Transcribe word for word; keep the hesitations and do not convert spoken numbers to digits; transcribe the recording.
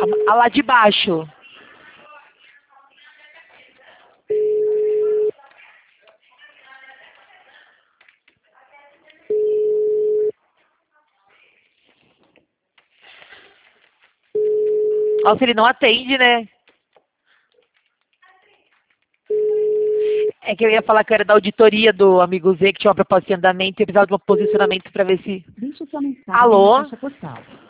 A lá de baixo. Nossa, ele não atende, né? É que eu ia falar que eu era da auditoria do Amigo Z, que tinha uma proposta em andamento e eu precisava de um posicionamento para ver se... Deixe sua mensagem Alô? na caixa postal.